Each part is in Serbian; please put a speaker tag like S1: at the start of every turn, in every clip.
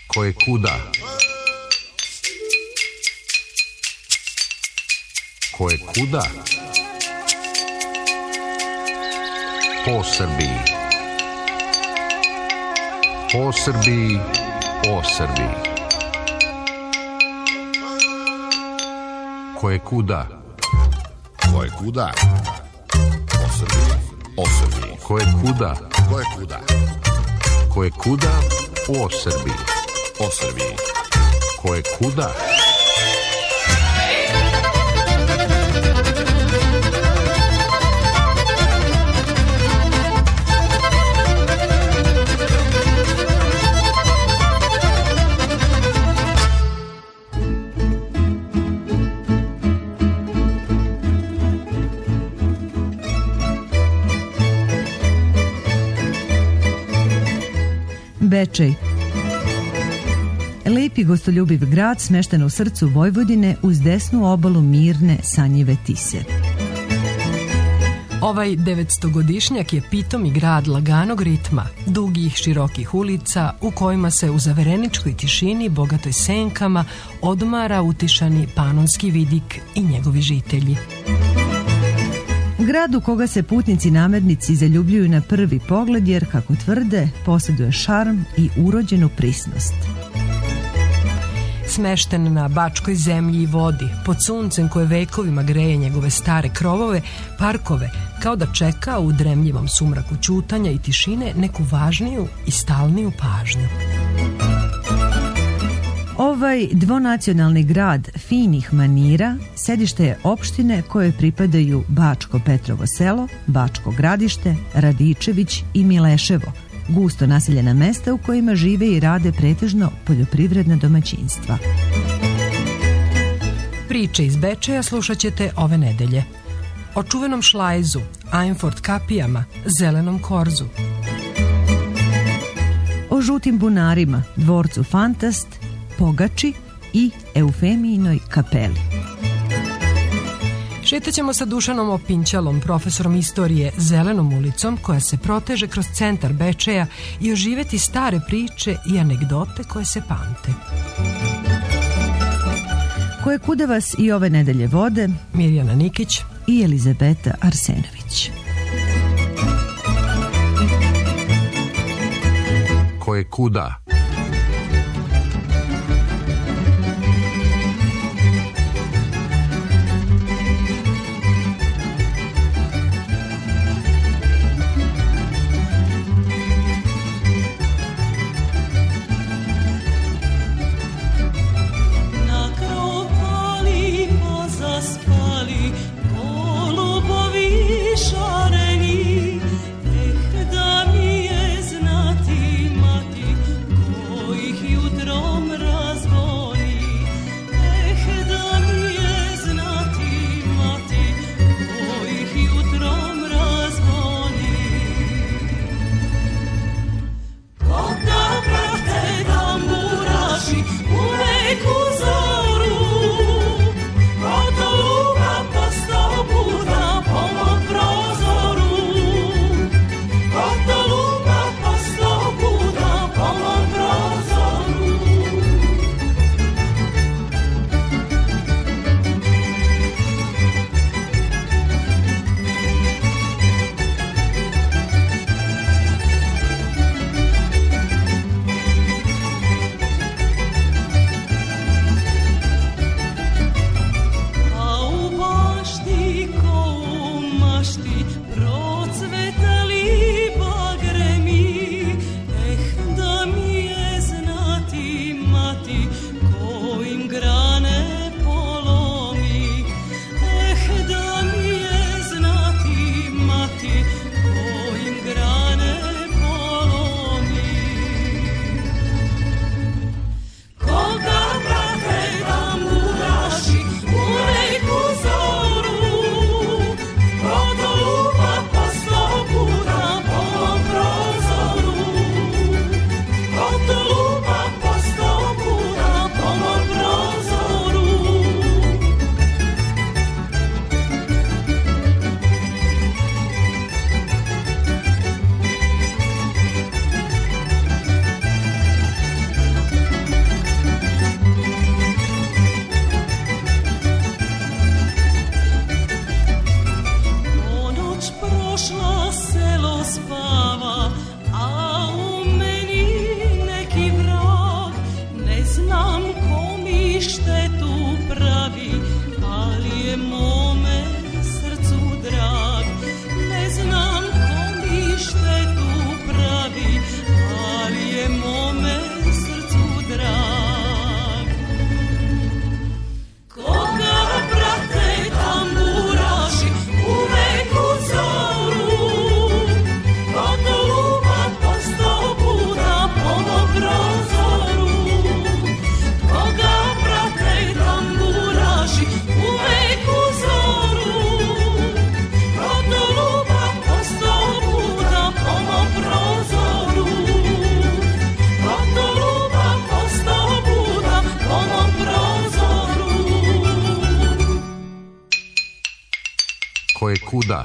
S1: Koje kuda? Koje kuda? Po Srbiji. Po Srbiji, o Srbiji. Koje kuda?
S2: Koje kuda? O Srbiji, o Srbiji.
S1: Koje kuda?
S2: Koje kuda?
S1: Koje kuda? O Srbiji.
S2: O Srbiji.
S1: Koje kuda?
S3: Bečej. Lep i gostoljubiv grad smešten u srcu Vojvodine uz desnu obalu mirne sanjive Tise.
S4: Ovaj 900-godišnjak je pitomi grad laganog ritma, dugih, širokih ulica u kojima se u zavereničkoj tišini, bogatoj senkama, odmara utišani Panonski vidik i njegovi žitelji.
S3: Grad u koga se putnici namernici zaljubljuju na prvi pogled jer, kako tvrde, posjeduje šarm i urođenu prisnost.
S4: Smešten na bačkoj zemlji i vodi, pod suncem koje vekovima greje njegove stare krovove, parkove, kao da čeka u dremljivom sumraku ćutanja i tišine neku važniju i stalniju pažnju.
S3: Ovaj dvonacionalni grad finih manira sedište je opštine koje pripadaju Bačko Petrovo selo, Bačko Gradište, Radičević i Mileševo, gusto naseljena mesta u kojima žive i rade pretežno poljoprivredna domaćinstva.
S4: Priče iz Bečeja slušat ćete ove nedelje. O čuvenom šlajzu, Ajnfort kapijama, zelenom korzu.
S3: O žutim bunarima, dvorcu Fantast, Pogači i Eufemijinoj kapeli.
S4: Šetaćemo sa Dušanom Opinćalom, profesorom istorije, zelenom ulicom koja se proteže kroz centar Bečeja i oživeti stare priče i anegdote koje se pamte.
S3: Koje kuda vas i ove nedelje vode
S4: Mirjana Nikić
S3: i Elizabeta Arsenović.
S1: Koje kuda?
S5: Da mi je znati mati
S1: kuda.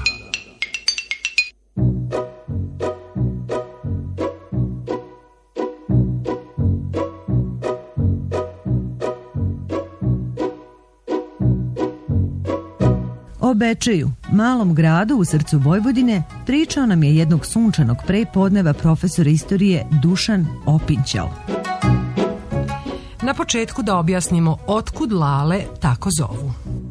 S3: O Bečeju, malom gradu u srcu Vojvodine, pričao nam je jednog sunčanog prepodneva profesor istorije Dušan Opinćal.
S4: Na početku da objasnimo otkud Lale tako zovu.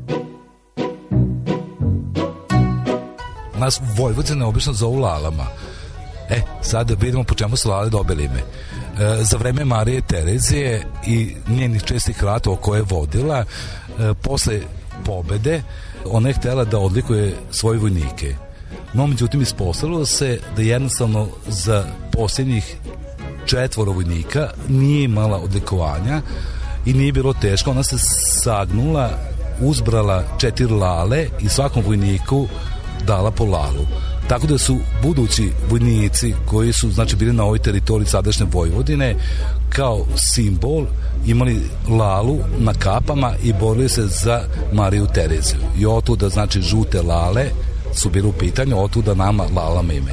S5: Nas Vojvodine obično zovu Lalama. Sad vidimo po čemu su Lale dobili ime. Za vreme Marije Terezije i njenih čestih ratova koje je vodila, posle pobede, ona je htjela da odlikuje svoje vojnike. No, međutim, ispostavilo se da jednostavno za posljednjih 4 vojnika nije imala odlikovanja i nije bilo teško. Ona se sagnula, uzbrala 4 lale i svakom vojniku dala po lalu. Tako da su budući vojnici koji su bili na ovoj teritoriji sadašnje Vojvodine kao simbol imali lalu na kapama i borili se za Mariju Tereziju. I otuda žute lale su bili u pitanju, otuda nama lalama ime.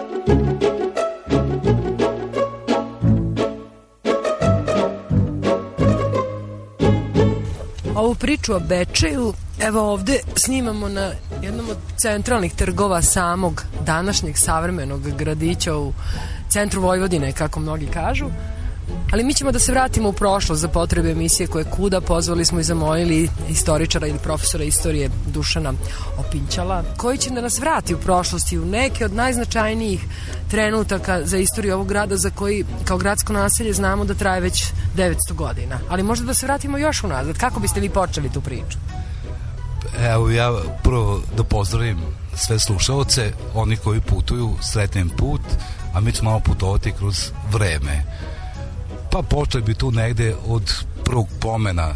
S4: Ovu priču o Bečeju, evo ovde snimamo na jednom od centralnih trgova samog današnjeg savremenog gradića u centru Vojvodine, kako mnogi kažu. Ali mi ćemo da se vratimo u prošlost za potrebe emisije Koje kuda. Pozvali smo i zamolili istoričara ili profesora istorije Dušana Opinćala, koji će da nas vrati u prošlosti u neke od najznačajnijih trenutaka za istoriju ovog grada, za koji kao gradsko naselje znamo da traje već 900 godina. Ali možda da se vratimo još unazad. Kako biste vi počeli tu priču?
S5: Evo, ja prvo da pozdravim sve slušaoce, oni koji putuju, sretnem put, a mi ćemo malo putovati kroz vreme. Pa počeli bi tu negde od prvog pomena,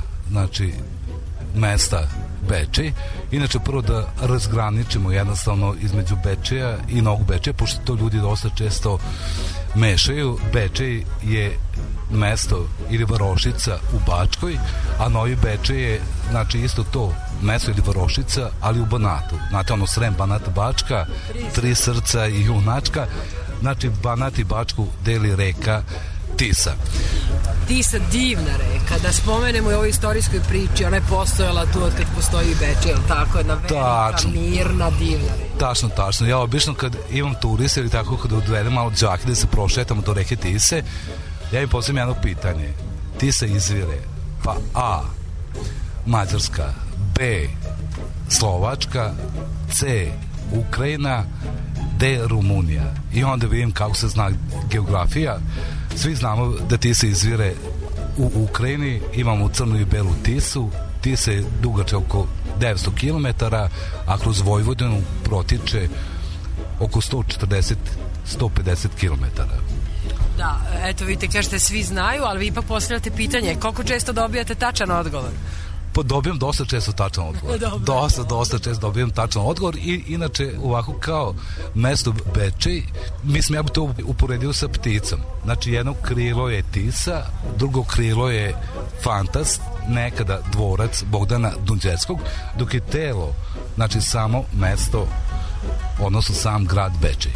S5: mesta Bečej. Inače, prvo da razgraničimo jednostavno između Bečeja i Novog Bečeja, pošto to ljudi dosta često mešaju. Bečej je mesto ili varošica u Bačkoj, a Novi Bečej je isto to mesto ili varošica, ali u Banatu. Srem, Banat, Bačka, 3 srca i Junačka. Banat i Bačku deli reka Tisa.
S4: Tisa, divna reka. Da spomenemo i ovoj istorijskoj priči, ona je postojala tu od kad postoji Bečej, ili tako? Jedna velika, mirna, divna reka.
S5: Tačno. Ja obično kad imam turiste ili tako, kad odvedem malo džaki da se prošetamo do reke Tise, ja im postavim jedno pitanje. Tisa izvire, pa A, Mađarska, B, Slovačka, C, Ukrajina, D, Rumunija. I onda vidim kako se zna geografija. Svi znamo da Tisa izvire u Ukrajini, imamo crnu i belu Tisu. Tisa je dugača oko 900 km, a kroz Vojvodinu protiče oko 140-150 km.
S4: Da, eto vidite, kažete svi znaju, ali vi ipak postavljate pitanje, koliko često dobijate tačan odgovor?
S5: Pa dobijam dosta često tačan odgovor. Dosta često dobijam tačan odgovor i inače ovako kao mesto Bečej, mislim ja bi to uporedio sa pticom. Jedno krilo je Tisa, drugo krilo je Fantast, nekada dvorac Bogdana Dunđeckog, dok je telo, samo mesto, odnosno sam grad Bečej.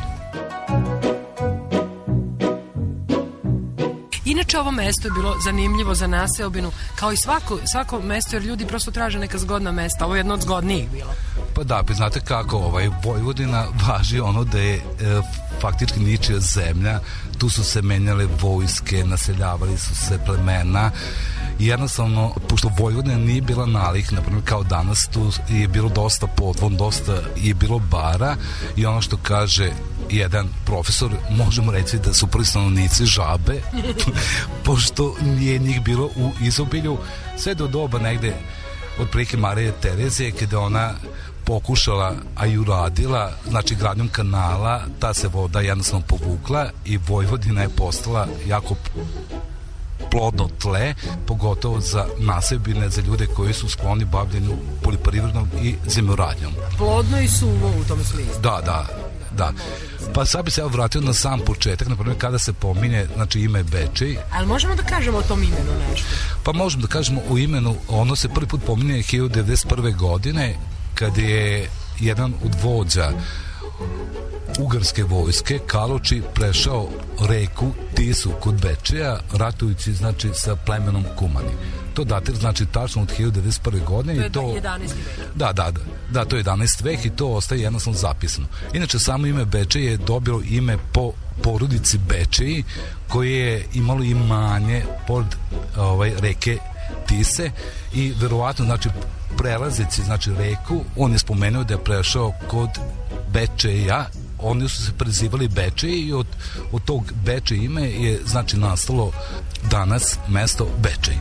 S4: Inače, ovo mesto je bilo zanimljivo za naseobinu, kao i svako mesto, jer ljudi prosto traže neka zgodna mesta. Ovo je jedno od zgodnijih bilo.
S5: Pa da, znate kako, Vojvodina važi ono da je faktički ničija zemlja. Tu su se menjale vojske, naseljavali su se plemena i jednostavno, pošto Vojvodina nije bila nalik, naprimjer kao danas, tu je bilo dosta podvon, dosta je bilo bara i ono što kaže jedan profesor, možemo reći da su prvi stanovnici žabe, pošto nije njih bilo u izobilju, sve do doba negde od prilike Marije Terezije, kada ona pokušala, a i uradila, gradnjom kanala, ta se voda jednostavno povukla i Vojvodina je postala jako plodno tle, pogotovo za naseljbine, za ljude koji su skloni bavljenju poljoprivrednom i zemljoradnjom.
S4: Plodno i suvo u tom smislu.
S5: Da. Pa sad bi se ja vratio na sam početak, naprimjer kada se pominje ime Bečej.
S4: Ali možemo da kažemo o tom imenu nešto?
S5: Pa možemo da kažemo o imenu, ono se prvi put pominje 1991. godine, kad je jedan od vođa ugarske vojske Kaloči prešao reku Tisu kod Bečeja, ratujući znači sa plemenom Kumani. To datira znači tačno od 1091. godine.
S4: To je 11. vek.
S5: Da, to je 11. vek i to ostaje jednostavno zapisano. Inače, samo ime Bečej je dobilo ime po porodici Bečeji, koje je imalo imanje pored reke Tise i verovatno znači prelazeći znači reku, on je spomenuo da je prešao kod Bečeja. Oni su se prezivali Bečej i od tog Bečej ime je znači nastalo danas mesto Bečej.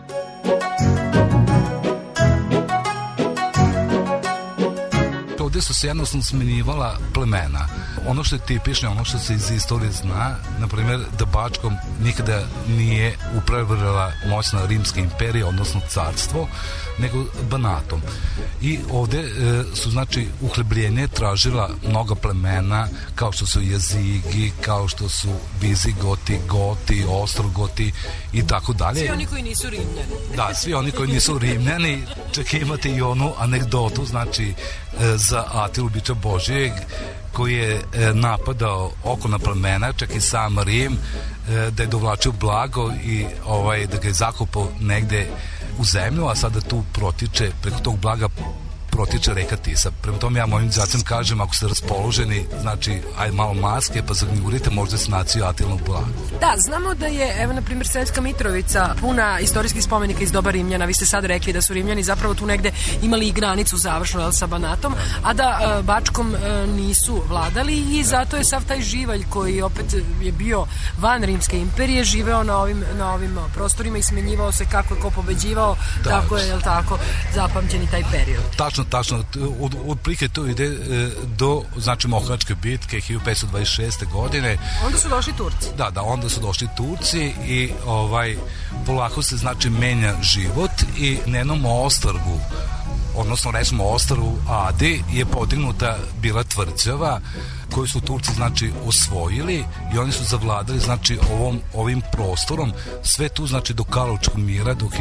S5: Ovdje su se jednostavno smenjivala plemena. Ono što je tipično, ono što se iz istorije zna, na primjer da Bačkom nikada nije upravljala moćna rimska imperija, odnosno carstvo, nego Banatom. I ovdje su znači uhlebljenje tražila mnoga plemena, kao što su Jezigi, kao što su Vizigoti, Goti, Ostrogoti i tako dalje.
S4: Svi oni koji nisu Rimljani.
S5: Da, svi oni koji nisu Rimljani. Čak imate i onu anegdotu, znači za Atilu bića Božijeg, koji je napadao okolna plemena, čak i sam Rim, da je dovlačio blago i da ga je zakopao negde u zemlju, a sada tu protiče, preko tog blaga protiče reka Tisa. Prema tome ja mojim đacima kažem, ako ste raspoloženi, znači aj malo maske pa zagnjurite, možda se naći Atilnog blaga.
S4: Da, znamo da je, evo na primjer, Sremska Mitrovica puna istorijskih spomenika iz doba Rimljana. Vi ste sad rekli da su Rimljani zapravo tu negde imali i granicu završnu sa Banatom, a da Bačkom nisu vladali i zato je sav taj živalj koji opet je bio van Rimske imperije živeo na ovim prostorima i smenjivao se kako je ko pobeđivao, tako je, jel tako, zapamćeni taj period.
S5: Tačno, od prike to ide do, znači, Mohačke bitke 1526. godine.
S4: Onda su došli Turci.
S5: Da, onda su došli Turci i polako se, znači, menja život i na jednom ostrvu, odnosno recimo ostrvu Adi, je podignuta bila tvrđava koju su Turci, znači, osvojili i oni su zavladali, znači, ovim prostorom, sve tu, znači, do Karlovačkog mira, do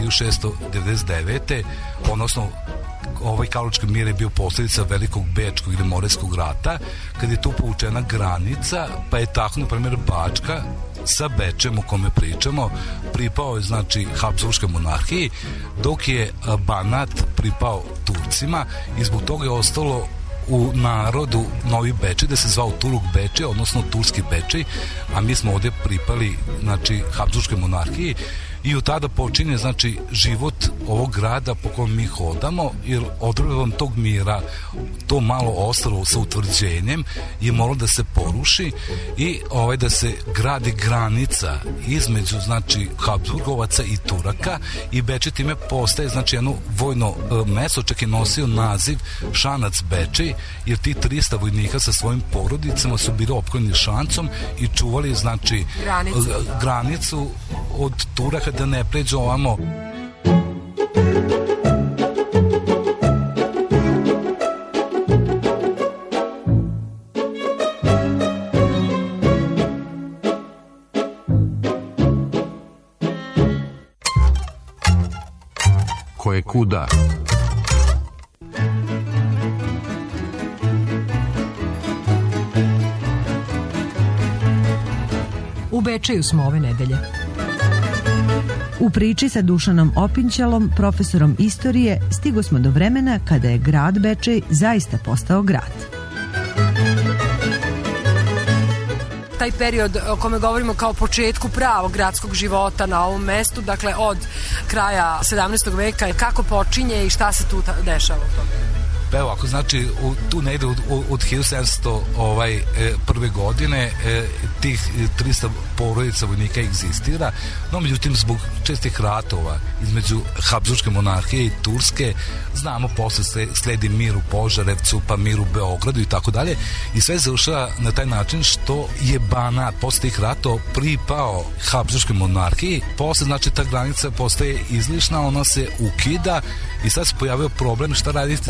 S5: 1699. odnosno Karlovački mir je bio posljedica Velikog Bečkog ili Moreskog rata, kad je tu povučena granica, pa je tako, na primjer, Bačka sa Bečem o kome pričamo pripao je, znači, Habsburškoj monarhiji, dok je Banat pripao Turcima i zbog toga je ostalo u narodu Novi Bečej, da se zvao Turuk Bečej, odnosno Turski Bečej, a mi smo ovdje pripali, znači, Habsburškoj monarhiji. I od tada počinje, znači, život ovog grada po kojem mi hodamo, jer odredbom tog mira to malo ostrvo sa utvrđenjem je moralo da se poruši i da se gradi granica između, znači, Habsburgovaca i Turaka i Bečej time postaje, znači, jedno vojno mesto, čak je nosio naziv Šanac Bečej, jer ti 300 vojnika sa svojim porodicama su bili opkoljeni šancom i čuvali, znači, granicu od Turaka da ne pređu ovamo.
S1: Ko je kuda?
S4: U Bečeju smo ove nedelje.
S3: U priči sa Dušanom Opinćalom, profesorom istorije, stigo smo do vremena kada je grad Bečej zaista postao grad.
S4: Taj period o kome govorimo kao početku pravog gradskog života na ovom mestu, dakle od kraja 17. veka, kako počinje i šta se tu dešava u tome?
S5: Pa evo, ako znači tu negde od 1701. godine tih 300 porodica vojnika egzistira, no međutim zbog čestih ratova između Habsburške monarhije i Turske, znamo, posle sledi mir u Požarevcu, pa mir u Beogradu i tako dalje, i sve završava na taj način što je Banat posle tih ratova pripao Habsburške monarhiji. Posle, znači, ta granica postaje izlišna, ona se ukida i sad se pojavio problem šta radite sa tih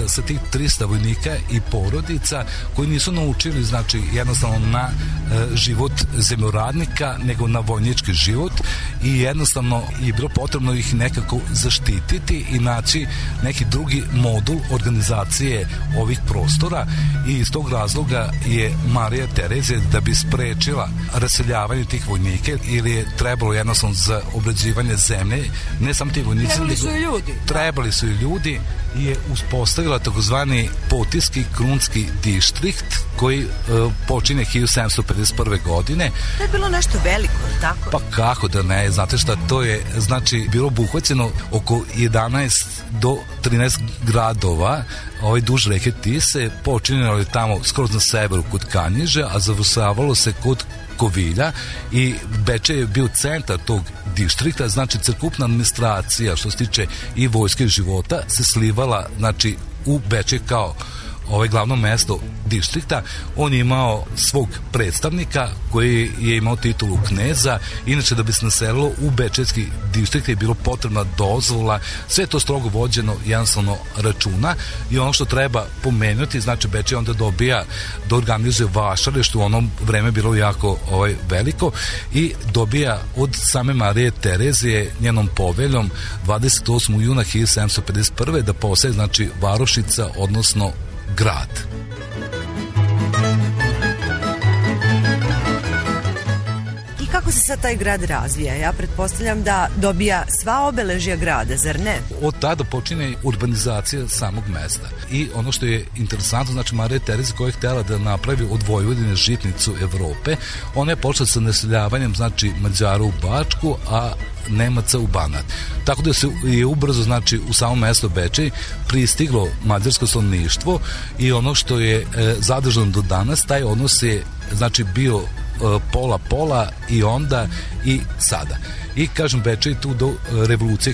S5: 300 vojnika i porodica koji nisu naučili, znači, jednostavno na život zemljoradnika, nego na vojnički život, i jednostavno je bilo potrebno ih nekako zaštititi i naći neki drugi modul organizacije ovih prostora, i iz tog razloga je Marija Terezija, da bi sprečila raseljavanje tih vojnika, ili je trebalo jednostavno za obrađivanje zemlje, ne samo ti vojnici, trebali su i ljudi, je uspostavila takozvani Potijski krunski distrikt koji počinje 1751. godine.
S3: To je bilo nešto veliko, tako?
S5: Pa kako da ne, znate šta, to je, znači, bilo obuhvaćeno oko 11 do 13 gradova, duž reke Tise, počinjeno je tamo skroz na severu kod Kanjiže, a završavalo se kod Kovilja, i Bečej je bio centar tog distrikta, znači crkupna administracija što se tiče i vojske života se slivala, znači, u Bečej kao glavno mesto distrikta. On je imao svog predstavnika koji je imao titulu kneza. Inače, da bi se naselilo u Bečejski distrikt je bilo potrebna dozvola, sve to strogo vođeno jednostavno računa. I ono što treba pomenuti, znači, Bečej onda dobija da organizuje vašare, što u onom vreme bilo jako veliko, i dobija od same Marije Terezije njenom poveljom 28. juna 1751. da postaje, znači, varošica, odnosno grad.
S3: I kako se sad taj grad razvija? Ja pretpostavljam da dobija sva obeležja grada, zar ne?
S5: Od tada počinje urbanizacija samog mesta. I ono što je interesantno, znači, Marija Terezija koja je htjela da napravi od Vojvodine žitnicu Evrope, ona je počela sa naseljavanjem, znači, Mađara u Bačku, a Nemaca u Banat. Tako da se je ubrzo, znači, u samom mesto Bečej pristiglo mađarsko stanovništvo, i ono što je zadržano do danas, taj odnos je, znači, bio pola i onda i sada. I, kažem, Bečej tu do revolucije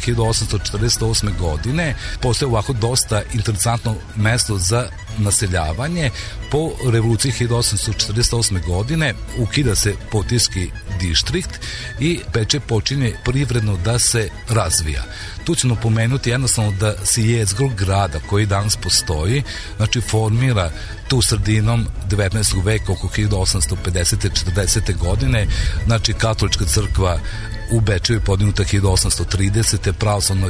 S5: 1848. godine postaje ovako dosta interesantno mesto za naseljavanje. Po revoluciji 1848. godine ukida se Potijski distrikt i Bečej počinje privredno da se razvija. Tu ćemo pomenuti jednostavno da se jezgro grada koji danas postoji, znači, formira tu sredinom 19. veka, oko 1850. 40. godine, znači, katolička crkva u Bečeju je podignuta 1830. pravoslavna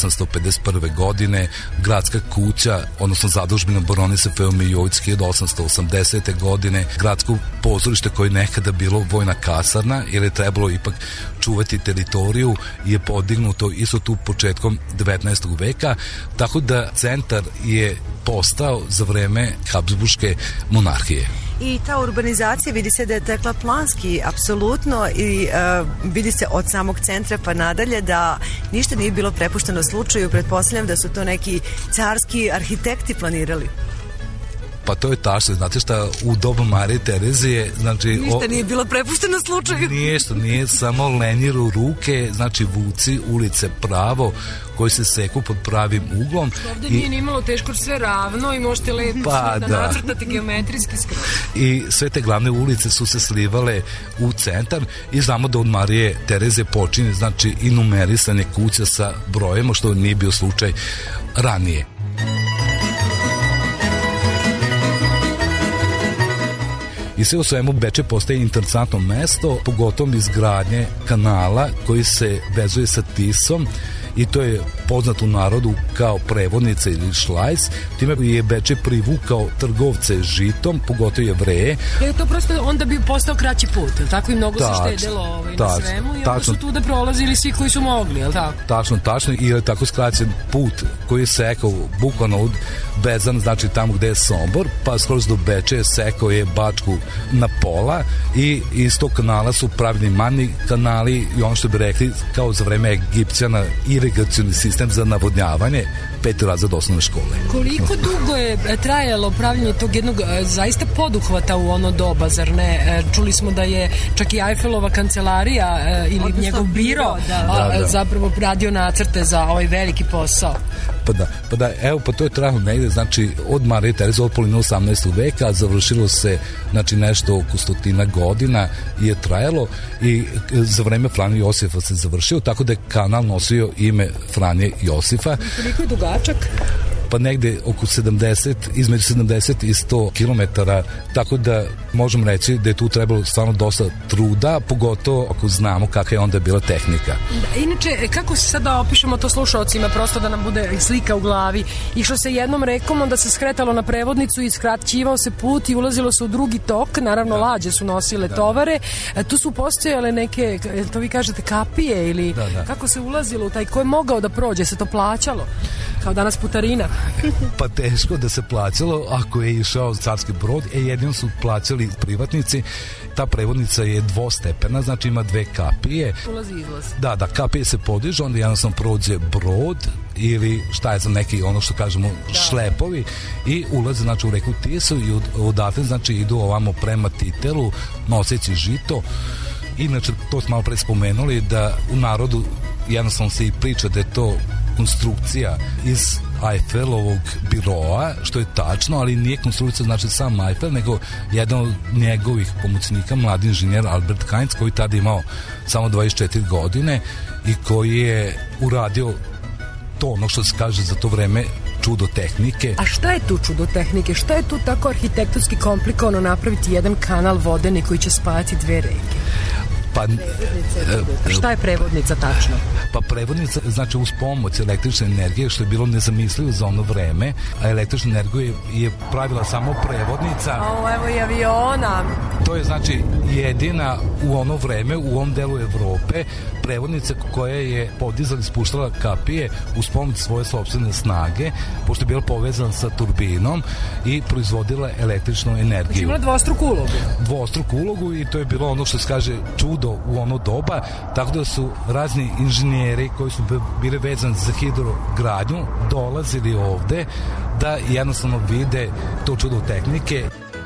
S5: 1851. godine, gradska kuća, odnosno zadužbina baronise Feomijović 1880. godine, gradsko pozorište koje je nekada bilo vojna kasarna, jer je trebalo ipak čuvati teritoriju, je podignuto isto tu početkom 19. veka, tako da centar je postao za vreme Habsburške monarhije.
S3: I ta urbanizacija vidi se da je tekla planski, apsolutno, i vidi se od samog centra pa nadalje da ništa nije bilo prepušteno slučaju. Pretpostavljam da su to neki carski arhitekti planirali.
S5: Pa to je tačno, znate šta, u dobu Marije Terezije, znači,
S3: ništa nije bilo prepušteno slučaju.
S5: Nije samo lenjiru ruke, znači, vuci ulice pravo koji se seku pod pravim uglom.
S4: Ovdje nije ni imalo teško, sve ravno i možete lepo da nacrtati geometrijski skroz.
S5: I sve te glavne ulice su se slivale u centar, i znamo da od Marije Terezije počinje, znači, i numerisanje kuća sa brojema, što nije bio slučaj ranije. I sve u svemu Bečej postaje interesantno mesto, pogotovo izgradnje kanala koji se vezuje sa Tisom, i to je poznat u narodu kao prevodnica ili šlajs. Time je Bečej privukao trgovce žitom, pogotovo Jevreje.
S4: Je to prosto onda bi postao kraći put, jel tako? I mnogo se štedelo na svemu, i onda su tu da prolazili svi koji su mogli, jel tako?
S5: Tačno, i je tako skraćen put koji je sekao bukvalno od Bezan, znači tamo gde je Sombor, pa skroz do Bečeja sekao je Bačku na pola, i iz tog kanala su pravili manji kanali, i ono što bi rekli kao za vreme Egipćana irigacioni sistem za navodnjavanje, 5. razred osnovne škole.
S4: Koliko dugo je trajalo pravljenje tog jednog zaista poduhvata u ono doba, zar ne? Čuli smo da je čak i Eiffelova kancelarija ili njegov biro zapravo radio nacrte za ovaj veliki posao.
S5: Pa da, evo, pa to je trajalo negde, znači, od Marije Terezije od polovine 18. veka, a završilo se, znači, nešto oko 100 godina je trajalo, i za vreme Franje Josifa se završio, tako da je kanal nosio ime Franje Josifa.
S4: Koliko je dugačak?
S5: pa negde oko 70, između 70 i 100 kilometara, tako da možemo reći da je tu trebalo stvarno dosta truda, pogotovo ako znamo kakva je onda bila tehnika.
S4: Da, inače, kako se sada opišemo to slušalcima, prosto da nam bude slika u glavi? Išlo se jednom rekom, onda se skretalo na prevodnicu i skraćivao se put i ulazilo se u drugi tok, naravno lađe su nosile tovare, tu su postojale neke, to vi kažete, kapije ili kako se ulazilo u taj, ko je mogao da prođe, se to plaćalo? Kao danas putarina.
S5: Pa teško da se plaćalo ako je išao carski brod, jedino su plaćali privatnici. Ta prevodnica je dvostepena, znači ima dve kapije.
S4: Ulazi izlaz.
S5: Da, kapije se podižu, onda jednostavno prođe brod ili šta je za neki, ono što kažemo, šlepovi i ulaze znači u reku Tisu i odatle znači idu ovamo prema Titelu noseći žito. Inače, to smo malo pre spomenuli da u narodu jednostavno se i priča da je to konstrukcija iz Eiffelovog biroa, što je tačno, ali nije konstrukcija znači sam Eiffel, nego jedan od njegovih pomoćnika, mladi inženjer Albert Heinz, koji tada imao samo 24 godine i koji je uradio to, ono što se kaže za to vreme, čudo tehnike.
S4: A šta je tu čudo tehnike? Šta je tu tako arhitektonski komplikovano napraviti jedan kanal vodeni koji će spajati dve reke?
S5: Pa,
S4: šta je prevodnica tačno?
S5: Pa prevodnica znači uz pomoć električne energije, što je bilo nezamislivo za ono vreme, a električnu energiju je pravila samo prevodnica.
S4: Evo i aviona.
S5: To je znači jedina u ono vreme, u ovom delu Evrope, prevodnica koja je podizala i spuštala kapije uz pomoć svoje sopstvene snage, pošto je bila povezana sa turbinom i proizvodila električnu energiju.
S4: Znači imala dvostruku ulogu.
S5: Dvostruku ulogu i to je bilo ono što se kaže čudo u ono doba, tako da su razni inženjeri koji su bili vezani za hidrogradnju dolazili ovde da jednostavno vide to čudo tehnike.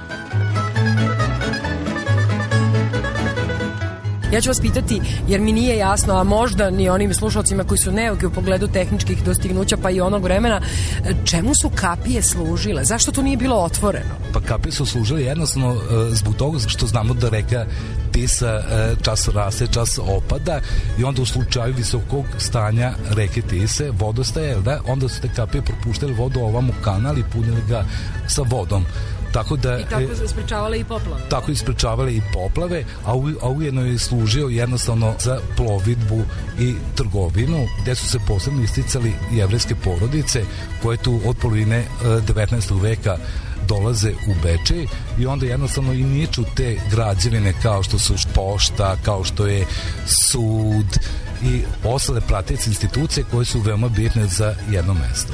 S4: Ja ću vas pitati, jer mi nije jasno, a možda ni onim slušalcima koji su neuki u pogledu tehničkih dostignuća pa i onog vremena, čemu su kapije služile? Zašto to nije bilo otvoreno?
S5: Pa kapije su služile jednostavno zbog toga što znamo da reka Tisa čas raste, čas opada i onda u slučaju visokog stanja reke Tise, vodostaje, onda su te kapije propuštali vodu ovam u kanal i punili ga sa vodom. Tako da,
S4: i tako su sprečavale i poplave.
S5: Tako i sprečavale i poplave, a ujedno je služio jednostavno za plovidbu i trgovinu, gde su se posebno isticali jevrejske porodice koje tu od polovine 19. veka dolaze u Bečej i onda jednostavno i niču te građevine kao što su pošta, kao što je sud i ostale prateće institucije koje su veoma bitne za jedno mesto.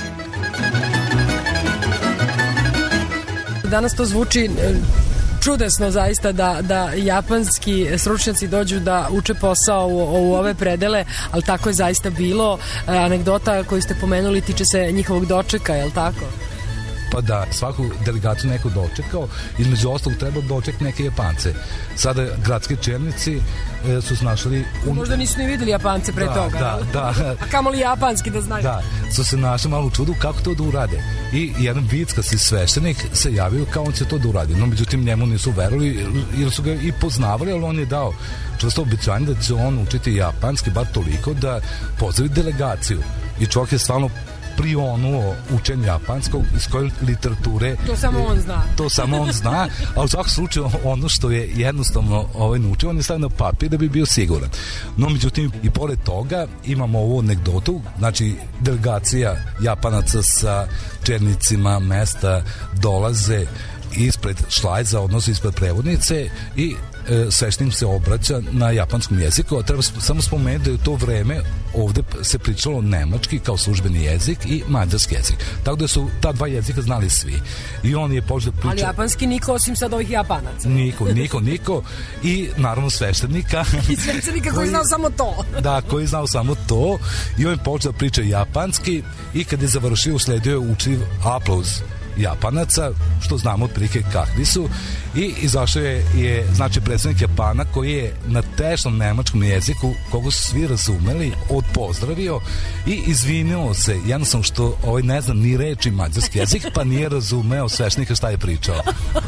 S4: Danas to zvuči čudesno zaista da japanski stručnjaci dođu da uče posao u ove predele, ali tako je zaista bilo. Anegdota koju ste pomenuli tiče se njihovog dočeka, je li tako?
S5: Pa da, svaku delegaciju neko dočekao, između ostalog treba doček neke Japance. Sada gradski čelnici su našli...
S4: Možda nisu ni videli Japance pre toga.
S5: Da.
S4: A kamoli japanski da znaju.
S5: Da, su se našli malo u čudu kako to da urade. I jedan vickarski sveštenik se javio kao on će to da uradi. No, međutim, njemu nisu verovali jer su ga i poznavali, ali on je dao čvrsto obećanje da će on učiti japanski bar toliko da pozdravi delegaciju. I čovjek je stvarno prionuo učenju japanskog, iz koje literature to samo on zna, a u svakom slučaju ono što je jednostavno naučio, on je stavio na papir da bi bio siguran. No, međutim, i pored toga imamo ovu anegdotu, znači delegacija Japanaca sa čelnicima mesta dolaze ispred šlajza, odnosno ispred prevodnice i sveštenik se obraća na japanskom jeziku, a treba samo spomenuti da je u to vreme ovde se pričalo nemački kao službeni jezik i mađarski jezik. Tako da su ta dva jezika znali svi. I on je počeo da priča...
S4: Ali japanski niko osim sad ovih Japanaca.
S5: Niko. I naravno sveštenika.
S4: I sveštenika koji je znao samo to.
S5: Da, koji je znao samo to. I on je počeo da priča japanski i kad je završio, usledio je učljiv aplauz Japanaca, što znamo otprilike kakvi su, i izašao je znači predstavnik Japana koji je na tešnom nemačkom jeziku, koga su svi razumeli, odpozdravio i izvinio se, jednostavno što ne znam ni reči mađarski jezik, pa nije razumeo sveštenika šta je pričao.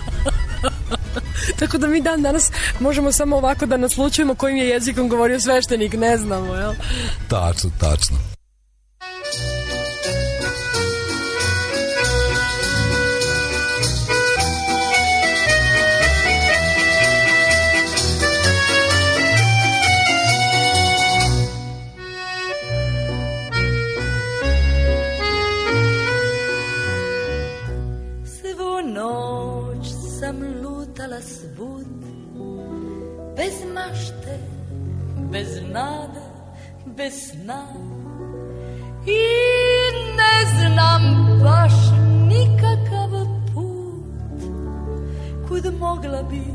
S4: Tako da mi danas možemo samo ovako da naslučujemo kojim je jezikom govorio sveštenik, ne znamo, jel?
S5: Tačno.
S6: bez nade, bez sna. I ne znam baš nikakav put kud mogla bih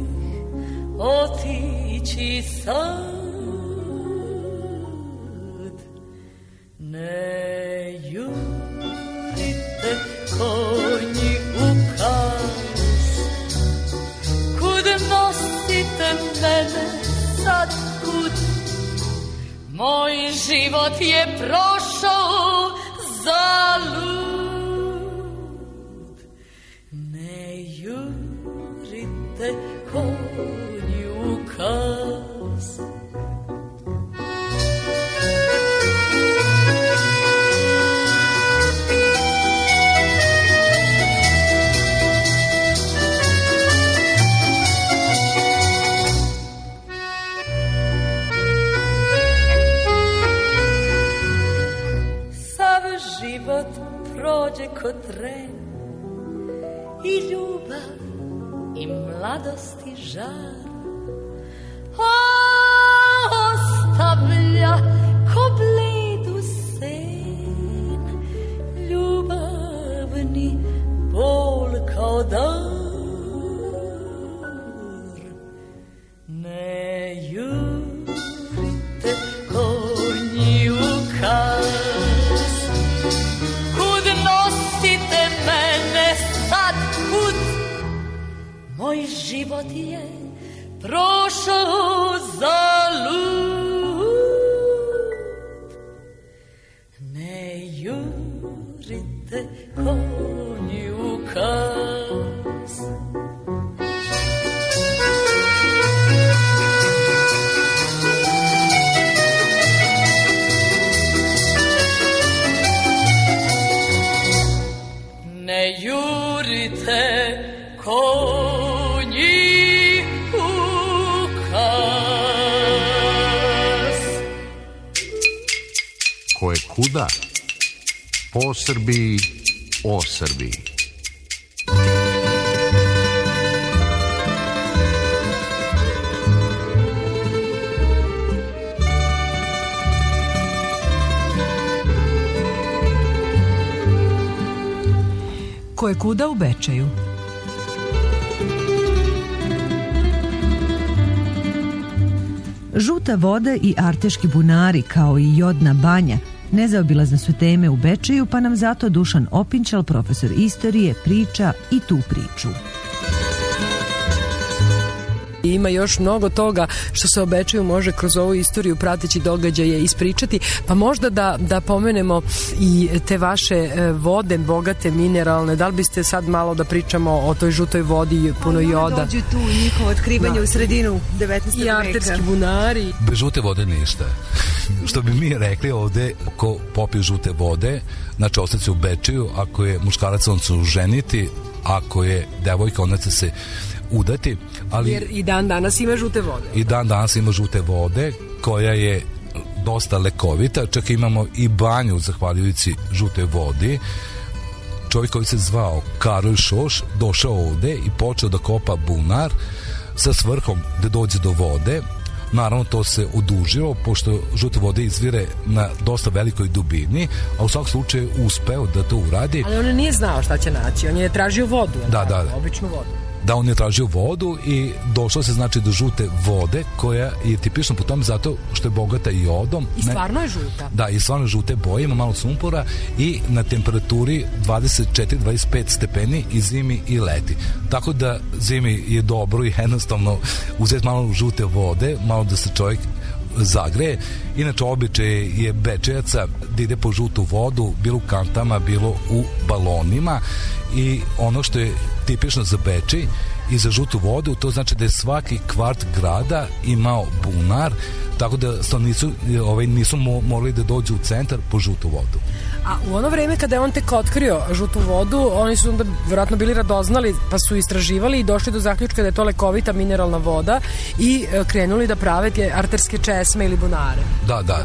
S6: otići sad. Ne jurite konji u kas, kud nosite mene sad kud. Moj život je prošao zalud. Ne jurite konji u kas. Život prođe ko tren i ljubav i mladost i žar, a ostavlja ko bledu sen ljubavni bol kao dar. Ne jurite konji u kas, moj život je prošao zalud. Ne jurite konji u kas. Ne jurite konji u kas.
S1: Ko je kuda? Po Srbiji, o Srbiji.
S4: Ko je kuda u Bečeju?
S3: Žuta voda i arteški bunari kao i Jodna banja nezaobilazne su teme u Bečeju, pa nam zato Dušan Opinčal, profesor istorije, priča i tu priču.
S4: Ima još mnogo toga što se o Bečeju može kroz ovu istoriju prateći događaje ispričati, pa možda da pomenemo i te vaše vode bogate mineralne. Da li biste sad malo da pričamo o toj žutoj vodi puno joda?
S3: Dođu tu njihovo otkrivanje u sredinu 19. veka.
S4: I arterski bunari.
S5: Bez žute vode ništa. Što bi mi rekli ovde, ko popije žute vode, znači ostaće u Bečeju, ako je muškarac on će ženiti, ako je devojka ona će se udati, ali
S4: jer i dan danas ima žute vode.
S5: I dan danas ima žute vode koja je dosta lekovita, čak imamo i banju zahvaljujući žutoj vodi. Čovjek koji se zvao Karol Šoš došao ovde i počeo da kopa bunar sa svrhom da dođe do vode. Naravno to se odužilo pošto žute vode izvire na dosta velikoj dubini, a u svakom slučaju uspeo da to uradi.
S4: Ali on nije znao šta će naći, on je tražio vodu,
S5: da.
S4: Običnu vodu.
S5: Da, on je tražio vodu i došlo se znači do žute vode koja je tipična po tome zato što je bogata jodom.
S4: I stvarno je žuta.
S5: Da, i stvarno žute boje, ima malo sumpora i na temperaturi 24-25 stepeni i zimi i leti. Tako da zimi je dobro i jednostavno uzeti malo žute vode, malo da se čovjek zagreje. Inače običaj je Bečejaca da ide po žutu vodu, bilo u kantama, bilo u balonima, i ono što je tipično za Bečej i za žutu vodu, to znači da je svaki kvart grada imao bunar, tako da nisu morali da dođu u centar po žutu vodu.
S4: A u ono vreme kada je on tek otkrio žutu vodu, oni su onda vjerojatno bili radoznali, pa su istraživali i došli do zaključka da je to lekovita mineralna voda i krenuli da prave te arterske česme ili bunare.
S5: Da.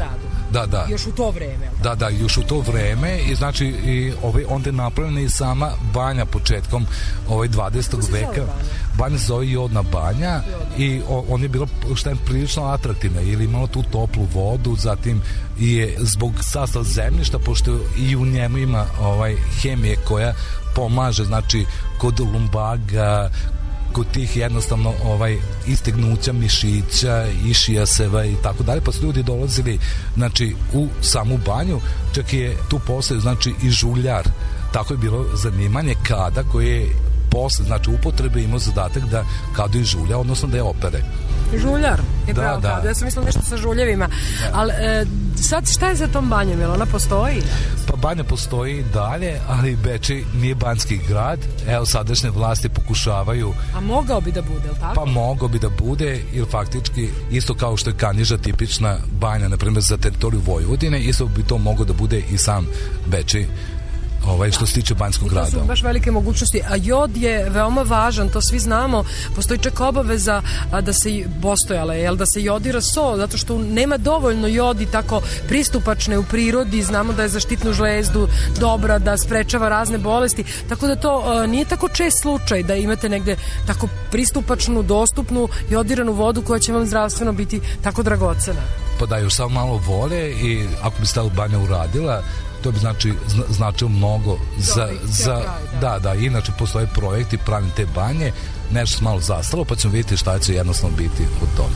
S5: Da.
S4: Još u to vreme.
S5: Da, još u to vreme i znači onda je napravljena i sama banja početkom 20. veka. Banja se zove Jodna banja i on je bila prilično atraktivna ili imala tu toplu vodu, zatim je zbog sastava zemljišta, pošto i u njemu ima hemije koja pomaže, znači kod lumbaga, kod tih jednostavno istegnuća mišića, išijaseva i tako dalje, pa su ljudi dolazili znači u samu banju, čak je tu postao znači i žuljar. Tako je bilo zanimanje kada koje je posle znači upotrebe imao zadatak da kadu i žulja, odnosno da je opere.
S4: Žuljar je pravo kadu. Ja sam mislila nešto sa žuljevima. Ali sad šta je za tom banjom? Jel ona postoji?
S5: Pa banja postoji dalje, ali Bečej nije banjski grad. Evo sadašnje vlasti pokušavaju.
S4: A mogao bi da bude, je li tako?
S5: Pa mogao bi da bude, jer faktički isto kao što je Kanjiža tipična banja, na primjer za teritoriju Vojvodine, isto bi to mogao da bude i sam Bečej. Što se tiče banjskog grada.
S4: To su baš velike mogućnosti, a jod je veoma važan, to svi znamo, postoji čak obaveza da se da se jodira so, zato što nema dovoljno jodi tako pristupačne u prirodi, znamo da je za štitnu žlezdu dobra, da sprečava razne bolesti, tako da to nije tako čest slučaj da imate negde tako pristupačnu, dostupnu jodiranu vodu koja će vam zdravstveno biti tako dragocena.
S5: Pa da, još samo malo volje i ako bi se ta banja uradila, to bi značilo mnogo da, inače postoje projekti pravim te banje, nešto malo zastalo, pa ćemo vidjeti šta će jednostavno biti od toga.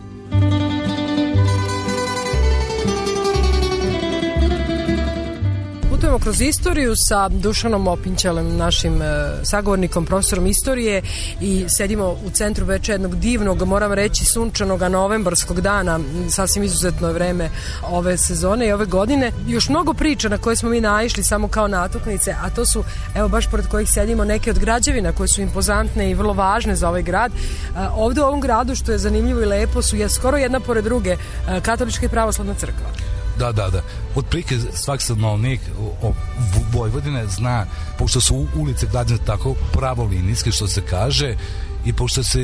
S4: Putujemo kroz istoriju sa Dušanom Opinćalem, našim sagovornikom, profesorom istorije, i sedimo u centru Bečeja jednog divnog, moram reći, sunčanog novembarskog dana, sasvim izuzetno je vreme ove sezone i ove godine. Još mnogo priča na koje smo mi naišli samo kao natuknice, a to su, evo baš pored kojih sedimo, neke od građevina koje su impozantne i vrlo važne za ovaj grad. Ovde u ovom gradu, što je zanimljivo i lepo, su skoro jedna pored druge katolička i pravoslavna crkva.
S5: Da. Otprilike svaki stanovnik Vojvodine zna, pošto su ulice građene tako pravolinijske, što se kaže, i pošto se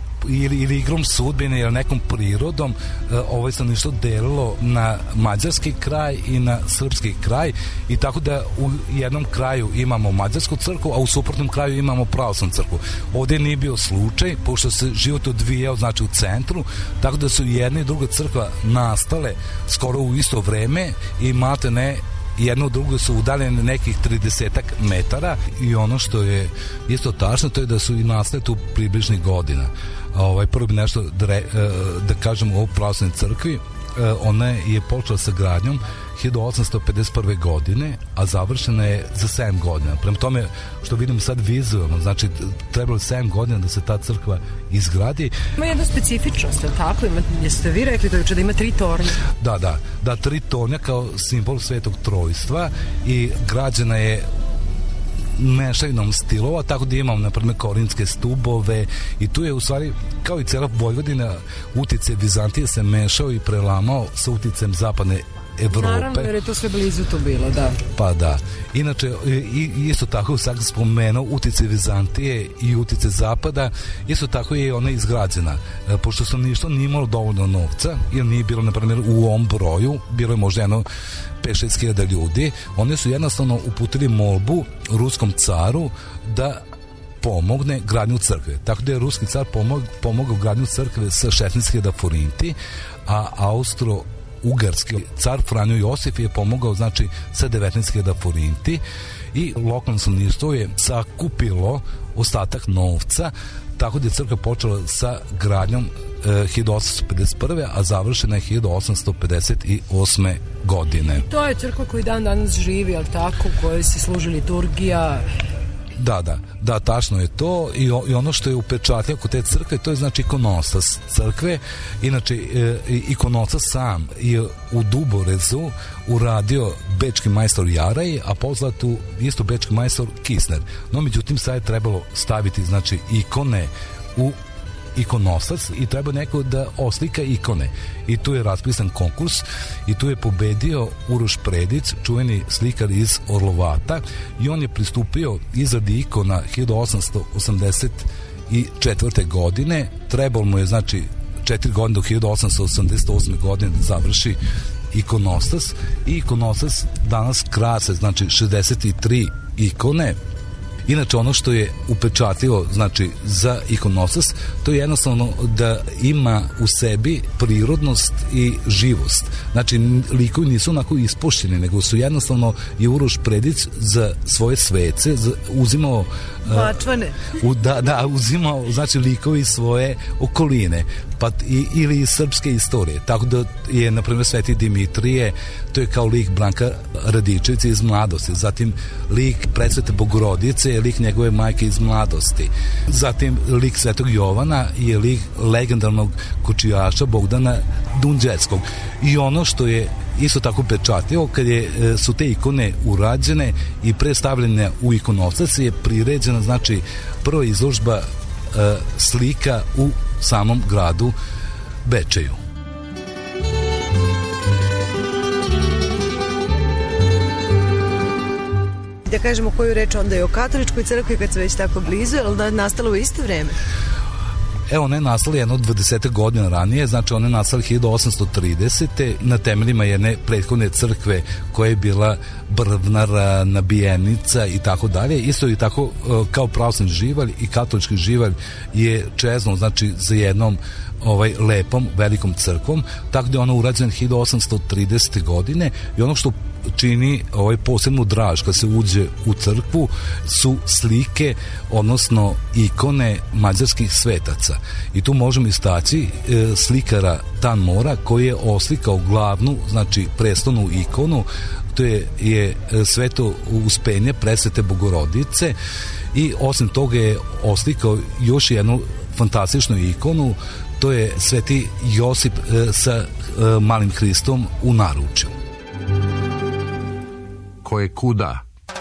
S5: ili igrom sudbine ili nekom prirodom se nešto delilo na mađarski kraj i na srpski kraj, i tako da u jednom kraju imamo mađarsku crkvu, a u suprotnom kraju imamo pravoslavnu crkvu. Ovdje nije bio slučaj, pošto se život odvijao znači u centru, tako da su jedna i druga crkva nastale skoro u isto vreme i maltene jedno od drugo su udaljene nekih 30 metara, i ono što je isto tačno, to je da su i nastale tu približnih godina. Prvo bi nešto da kažem o pravoslavnoj crkvi. Ona je počela sa gradnjom 1851. godine, a završena je za 7 godina. Prema tome, što vidimo sad vizualno, znači trebalo 7 godina da se ta crkva izgradi.
S4: Ima jedna specifičnost, je li tako? Jeste vi rekli to juče da ima 3 tornja?
S5: Da, 3 tornja kao simbol Svetog Trojstva, i građena je mešavinom stilova, tako da imamo na primjer korinske stubove, i tu je u stvari, kao i cela Vojvodina, uticaj Vizantije se mešao i prelamao sa uticajem zapadne Evrope.
S4: Naravno, jer je to sve blizu to bilo, da.
S5: Pa da. Inače, isto tako sad spomenuo uticaj Vizantije i uticaj Zapada, isto tako je ona izgrađena. Pošto stanovništvo nije imalo dovoljno novca, jer nije bilo, na primjer, u ovom broju, bilo je možda 5-6 hiljada ljudi, oni su jednostavno uputili molbu ruskom caru da pomogne gradnju crkve. Tako da je ruski car pomogao gradnju crkve sa 16.000 forinti, a Austro-Ugarski car Franjo Josif je pomogao znači sa 19.000 forinti, i lokalno stanovništvo je sakupilo ostatak novca, tako da je crkva počela sa gradnjom 1851. a završena je 1858. godine.
S4: To je crkva koji dan danas živi, ali tako, u kojoj se služi liturgija.
S5: Da, tačno je to, i ono što je upečatljivo kod te crkve, to je znači ikonostas crkve. Inače, ikonostas sam je u Duborezu uradio bečki majstor Jaraj, a pozlatu isto bečki majstor Kisner. No, međutim, sad je trebalo staviti znači ikone u ikonostas i treba neko da oslika ikone, i tu je raspisan konkurs i tu je pobedio Uroš Predić, čuveni slikar iz Orlovata, i on je pristupio izradi ikona 1884. godine. Trebalo mu je znači 4 godine do 1888. godine da završi ikonostas i ikonostas danas krase, znači 63 ikone. Inače, ono što je upečatljivo, znači, za ikonostas, to je jednostavno da ima u sebi prirodnost i živost. Znači, likovi nisu onako ispošćeni, nego su jednostavno je Uroš Predić za svoje svece uzimao
S3: Bačvane.
S5: Uzimao, znači, likovi svoje okoline, pa ili iz srpske istorije. Tako da je, na primjer, Sveti Dimitrije, to je kao lik Branka Radičevića iz mladosti. Zatim lik Presvete Bogorodice je lik njegove majke iz mladosti. Zatim lik Svetog Jovana je lik legendarnog kočijaša Bogdana Dunđeckog. I ono što je isto tako pečatljivo, kad su te ikone urađene i predstavljene u ikonostas, je priređena, znači, prva izložba slika u samom gradu Bečeju.
S3: Da kažemo koju reč onda je o katoličkoj crkvi kad se već tako blizu, ali da je nastalo u isto vreme?
S5: Evo, ona je nastala jedno 20 godina ranije, znači ona je nastala 1830. na temeljima jedne prethodne crkve koja je bila brvnar, nabijenica i tako dalje. Isto i tako kao pravoslavni živalj i katolički živalj je čezno, znači, za jednom lepom velikom crkvom, tako da je ona urađena 1830. godine i ono što čini posebnu draž kad se uđe u crkvu su slike, odnosno ikone mađarskih svetaca. I tu možemo istaći slikara Tan Mora koji je oslikao glavnu, znači prestolnu ikonu, to je Sveto Uspenje Presvete Bogorodice, i osim toga je oslikao još jednu fantastičnu ikonu, to je Sveti Josip sa malim Hristom u naručju.
S1: Ko je kuda?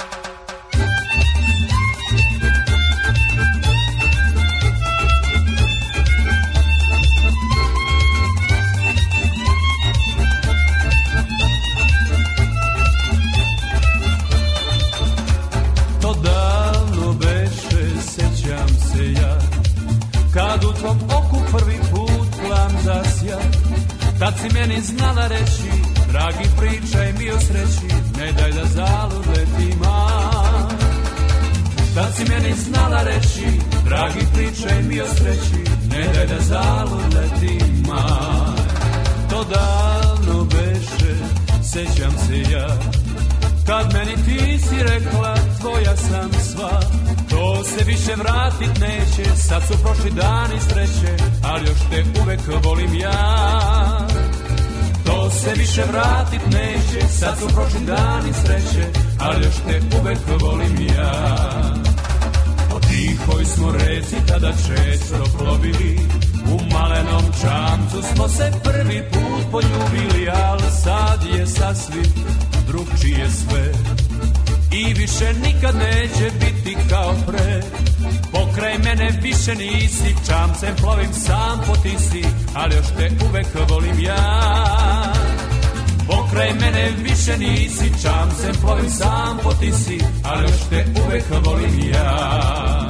S7: To davno beše, sećam se ja, kad u tvom oku prvi put plam zasja. Tad si meni znala reći, dragi, pričaj mi o sreći, ne daj da zalud letima. Tad si meni znala reći, dragi, pričaj mi o sreći, ne daj da zalud letima. To davno beše, sećam se ja, kad meni ti si rekla, tvoja sam sva. To se više vratit neće, sad su prošli dani sreće, ali još te uvek volim ja. To se više vratit neće, sad su prošli dani sreće, ali još te uvek volim ja. Po tihoj smo reci tada često plovili, u malenom čamcu smo se prvi put poljubili, al sad je sasvim drugčije sve i više nikad neće biti kao pre. Pokraj mene više nisi, čamcem plovim sam po tisi, ali još te uvek volim ja. Pokraj mene više nisi, čamcem plovim sam po tisi, ali još te uvek volim ja.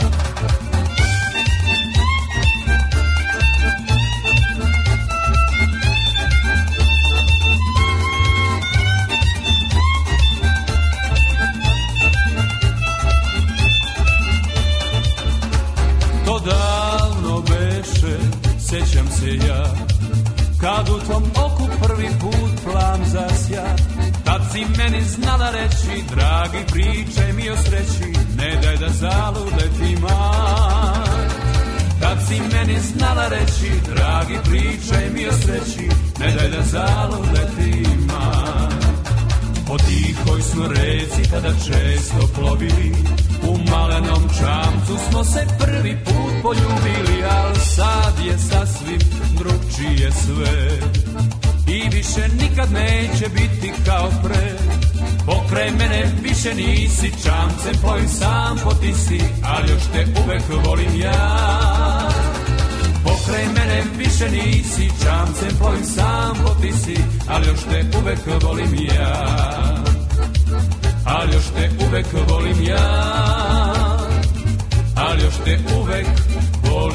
S7: Davno beše, sećam se ja, kad u tvom oku prvi put plam zasja. Tad si meni znala reći, dragi, pričaj mi o sreći, ne daj da zalud letima. Tad si meni znala reći, dragi, pričaj mi o sreći, ne daj da zalud letima. Po tihoj smo reci tada često plovili, u malenom čamcu smo se prvi put poljubili, al sad je sasvim drugčije sve i više nikad neće biti kao pre. Pokraj mene više nisi, čamcem plovim sam po tisi, ali još te uvek volim ja. Pokraj mene više nisi, čamcem plovim sam po tisi, ali još te uvek volim ja. Ali još te uvek volim ja, ali još te uvek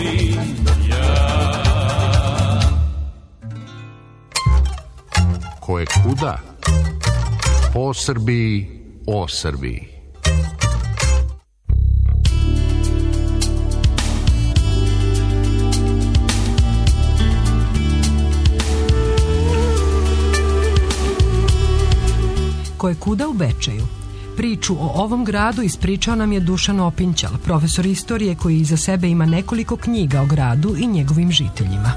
S7: volim ja.
S1: ko je kuda, po Srbiji, o Srbiji.
S4: Ko je kuda u Bečeju. Priču o ovom gradu ispričao nam je Dušan Opinćal, profesor istorije koji iza sebe ima nekoliko knjiga o gradu i njegovim žiteljima.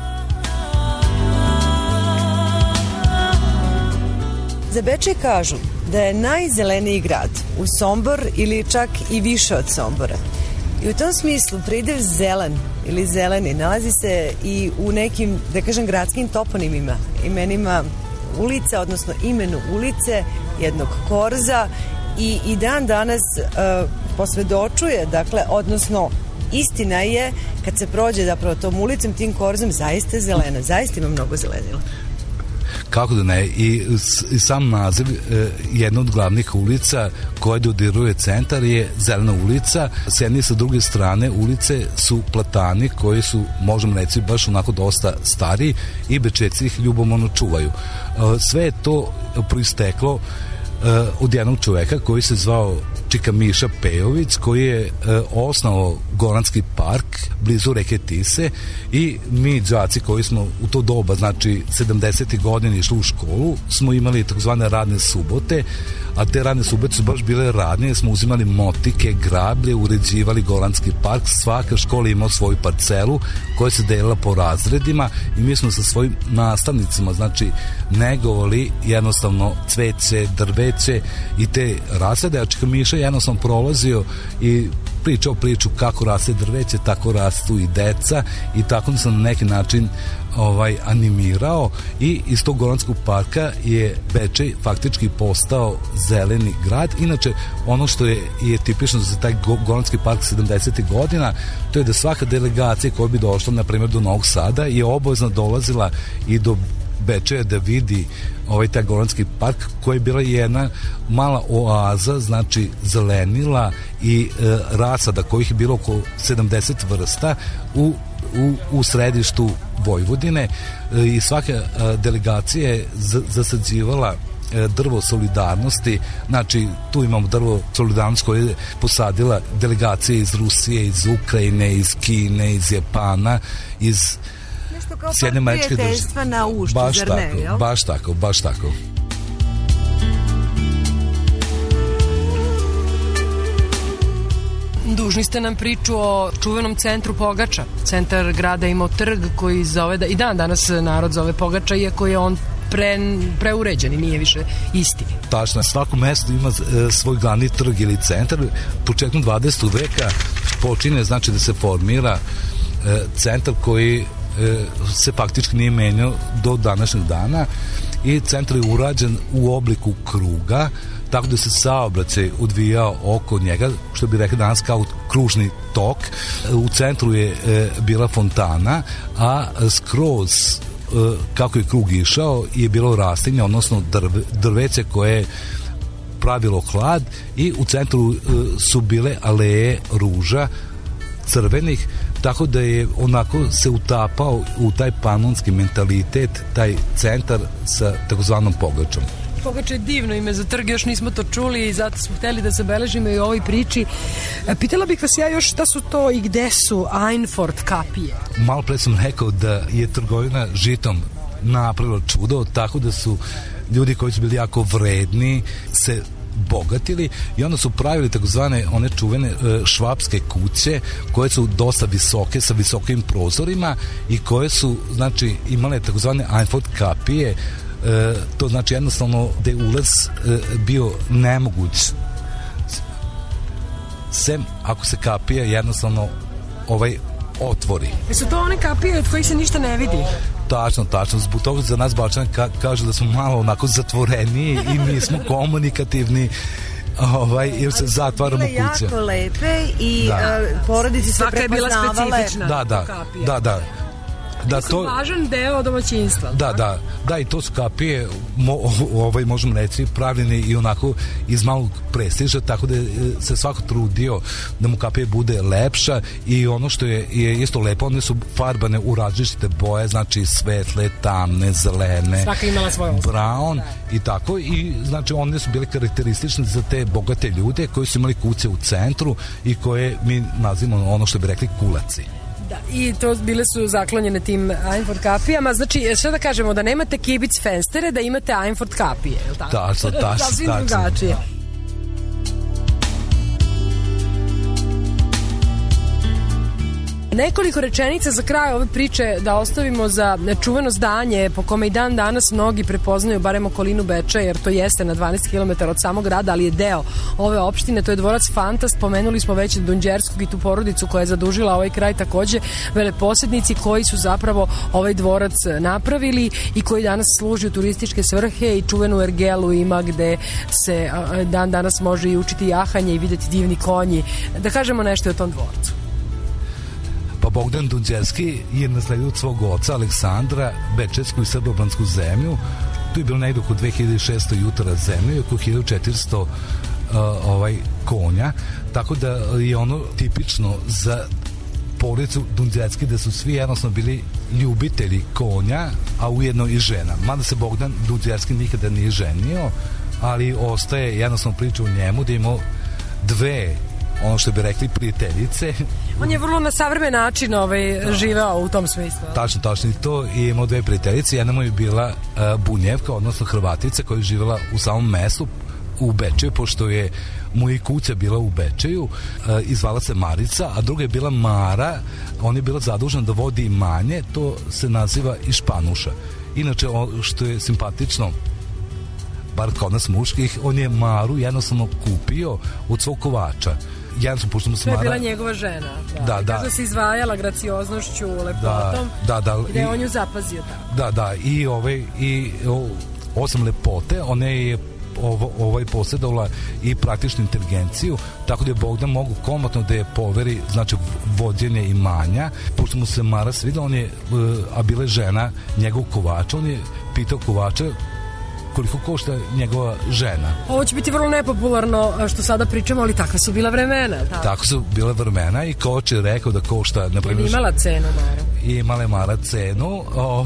S3: Za Bečej kažu da je najzeleniji grad uz Sombor ili čak i više od Sombora. I u tom smislu pridev zelen ili zeleni nalazi se i u nekim, da kažem, gradskim toponimima, imenima ulica, odnosno imenu ulice, jednog korza i dan danas posvedočuje, dakle, odnosno istina je kad se prođe zapravo tom ulicom, tim korzom, zaista je zelena, zaista ima mnogo zelenila.
S5: Kako da ne, i sam naziv jedna od glavnih ulica koja dodiruje centar je Zelena ulica. S jedne i sa druge strane ulice su platani koji su, možemo reći, baš onako dosta stariji i Bečejci ih ljubomorno čuvaju. Sve je to proisteklo od jednog čoveka koji se zvao Čika Miša Pejović, koji je osnovao Goranski park blizu reke Tise i mi đaci koji smo u to doba, znači 70. godine išli u školu, smo imali takozvane radne subote, a te radne subote su baš bile radne, smo uzimali motike, grablje, uređivali Goranski park, svaka škola imala svoju parcelu koja se delila po razredima i mi smo sa svojim nastavnicima, znači, negovali jednostavno cveće, drveće i te razrede, a Čika Miša jednostavno prolazio i pričao priču kako raste drveće, tako rastu i deca i tako sam na neki način animirao i iz tog Goranskog parka je Bečej faktički postao zeleni grad. Inače, ono što je tipično za taj Goranski park 70. godina, to je da svaka delegacija koja bi došla, na primjer, do Novog Sada je obavezno dolazila i do Bečeja da vidi taj Goranski park, koja je bila jedna mala oaza, znači zelenila i rasada kojih je bilo oko 70 vrsta u središtu Vojvodine i svaka delegacija je zasađivala drvo solidarnosti, znači tu imamo drvo solidarnosti koje je posadila delegacije iz Rusije, iz Ukrajine, iz Kine, iz Japana, iz Sjedinjenih Američkih Država.
S3: Na ušću, zar ne, jel?
S5: Baš tako.
S4: Dužni ste nam priču o čuvenom centru Pogača. Centar grada imao trg koji zove, i dan danas narod zove Pogača, iako je on preuređen i nije više isti.
S5: Tačno, svako mesto ima svoj glavni trg ili centar. Početkom 20. veka počinje, znači, da se formira centar koji se faktički nije menjao do današnjeg dana i centar je urađen u obliku kruga, tako da se saobraćaj odvijao oko njega, što bi rekli danas kao kružni tok. U centru je bila fontana, a skroz kako je krug išao je bilo rastinje, odnosno drveće koje je pravilo hlad i u centru su bile aleje ruža crvenih, tako da je onako se utapao u taj panonski mentalitet, taj centar sa takozvanom Pogačom.
S4: Pogača je divno ime za trg, još nismo to čuli i zato smo hteli da se beležimo i u ovoj priči. Pitala bih vas ja još šta su to i gde su Einfort kapije?
S5: Malo pre sam rekao da je trgovina žitom napravila čudo, tako da su ljudi koji su bili jako vredni se bogatili i onda su pravili takozvane one čuvene švapske kuće koje su dosta visoke, sa visokim prozorima i koje su, znači, imale takozvane Einfort kapije. To znači jednostavno da je ulaz bio nemoguć, sem ako se kapija jednostavno otvori.
S4: Su to one kapije od kojih se ništa ne vidi?
S5: Tačno. Zbog toga za nas Bačani kažu da smo malo onako zatvoreniji i nismo komunikativni, jer se zatvaramo kuće.
S3: Ali su bile jako lepe i porodici se prepoznavale.
S4: Svaka je bila specifična.
S5: Da. Da,
S4: to važan deo domaćinstva.
S5: Da, i to su kapije, možemo reći, pravljene i onako iz malog prestiža, tako da se svako trudio da mu kapije bude lepša i ono što je isto lepo, one su farbane u različite boje, znači svetle, tamne, zelene,
S4: svaka imala svoj
S5: brown i tako, i znači one su bile karakteristične za te bogate ljude koji su imali kuće u centru i koje mi nazivamo ono što bi rekli kulaci.
S4: Da, i to bile su zaklonjene tim Einford kapijama. Znači, što da kažemo, da nemate kibic fenstere, da imate Einford kapije, je li tako?
S5: Tačno.
S4: Sasvim drugačije. Nekoliko rečenica za kraj ove priče da ostavimo za čuveno zdanje po kome i dan danas mnogi prepoznaju barem okolinu Beča, jer to jeste na 12 km od samog grada, ali je deo ove opštine. To je dvorac Fantast. Pomenuli smo već Dunđerskog i tu porodicu koja je zadužila ovaj kraj, takođe veleposednici koji su zapravo ovaj dvorac napravili i koji danas služi u turističke svrhe i čuvenu ergelu ima gde se dan danas može i učiti jahanje i videti divni konji. Da kažemo nešto o tom dvorcu.
S5: Pa Bogdan Dunđerski je nasledio od svog oca Aleksandra Bečejsku i srbobransku zemlju. Tu je bilo negdje oko 2600 jutara zemlje i oko 1400 konja, tako da je ono tipično za porodicu Dunđerski da su svi jednostavno bili ljubitelji konja, a ujedno i žena. Mada se Bogdan Dunđerski nikada nije ženio, ali ostaje jednostavno priča o njemu da je imao dve, ono što bi rekli, prijateljice.
S4: On je vrlo na savremen način živeo u tom smislu.
S5: Tačno i to, i imao dve prijateljice. Jedna mu je bila Bunjevka, odnosno Hrvatica, koja je živjela u samom mestu u Bečeju, pošto je mu i kuća bila u Bečeju, izvala se Marica, a druga je bila Mara. On je bila zadužena da vodi imanje, to se naziva Išpanuša. Inače, što je simpatično, bar kod nas muških, on je Maru jednostavno kupio od svog kovača.
S4: To je bila njegova žena. Da. Kaže se izvajala gracioznošću, lepotom, gde je on ju zapazio tako.
S5: Da, i osim lepote, ona je posjedovala i praktičnu inteligenciju, tako da je Bogdan mogu komotno da je poveri, znači, vođenje imanja. Pošto mu se Mara svidela, a bila je žena njegov kovača, on je pitao kovača koliko košta njegova žena.
S4: Ovo će biti vrlo nepopularno što sada pričamo, ali takva su bila vremena.
S5: Tako su bila vremena i kovač je rekao da košta...
S4: Je imala cenu, Mara?
S5: Imala je Mara cenu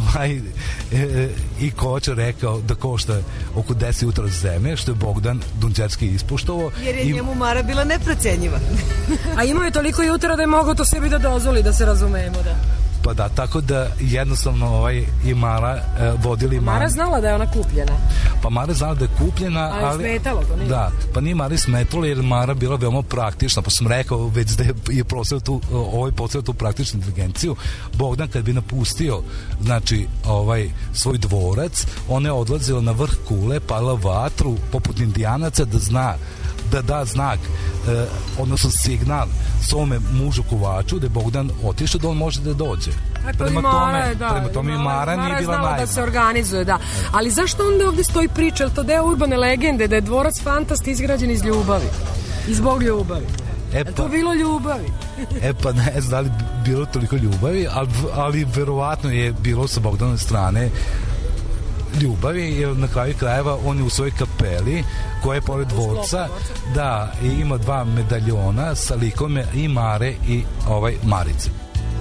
S5: i kovač je rekao da košta oko 10 jutra zemlje, što je Bogdan Dunđerski ispoštovao.
S3: Jer je njemu Mara bila neprocenjiva.
S4: A imao je toliko jutra da je mogao to sebi da dozvoli, da se razumemo, da.
S5: Pa da, tako da jednostavno i Mara vodili...
S4: Mara znala da je ona kupljena.
S5: Pa Mara znala da je kupljena,
S4: ali smetalo to nije.
S5: Da, pa nije smetalo jer Mara bila veoma praktična, pa sam rekao već da je postavio tu praktičnu inteligenciju. Bogdan kad bi napustio, znači, svoj dvorac, ona je odlazila na vrh kule, palila vatru poput Indijanaca da da znak, odnosno signal svome mužu kovaču da je Bogdan otišao, da on može da dođe. Prema tome i Mara nije bila naivna.
S4: Da se organizuje, da. Ali zašto onda ovdje stoji priča, je to deo urbane legende, da je dvorac Fantast izgrađen iz ljubavi? I zbog ljubavi? Je to bilo ljubavi?
S5: Pa ne znam da li bilo toliko ljubavi, ali verovatno je bilo sa Bogdanove strane ljubavi, jer na kraju krajeva on je u svojoj kapeli koja je pored dvorca, da, i ima dva medaljona sa likom i Mare i Marice.